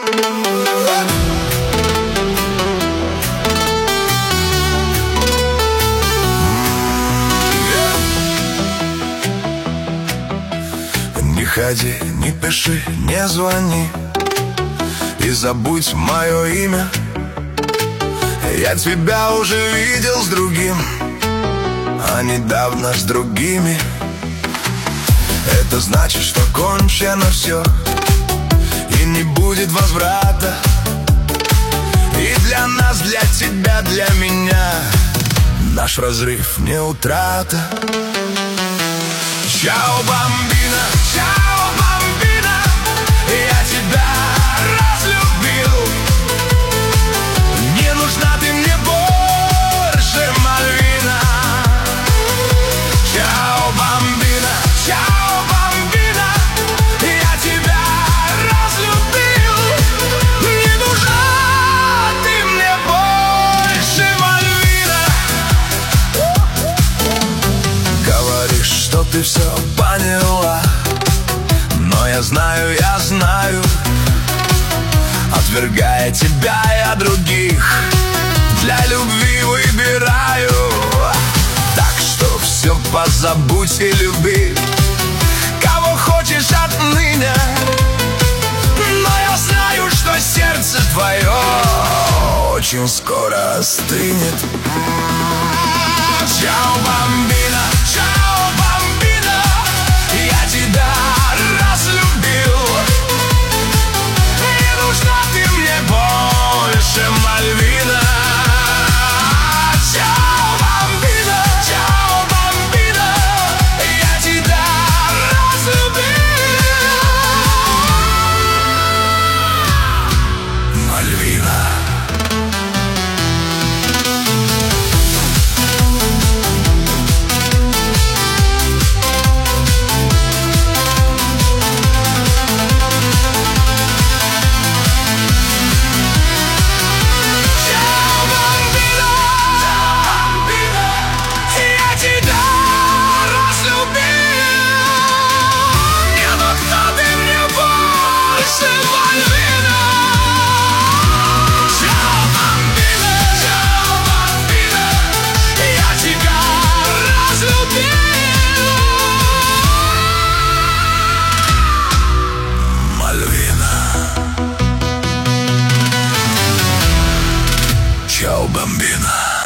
Не ходи, не пиши, не звони и забудь мое имя. Я тебя уже видел с другим, а недавно с другими. Это значит, что кончено все, и не будет возврата. И для нас, для тебя, для меня наш разрыв не утрата. Чао, бамбина, чао, бамбина, я тебя разлюбил. Не нужна ты мне больше, Мальвина. Чао, бамбина, чао, бамбина, я тебя разлюбил. Не нужна ты мне больше, Мальвина. Говоришь, что ты все поняла, но я знаю, отвергая тебя, я других для любви выбираю. Так что все позабудь и люби кого хочешь отныне. Но я знаю, что сердце твое очень скоро остынет. Чао, бамбина, чао, бамбина, я тебя разлюбил. Не нужна ты мне больше, Мальвина.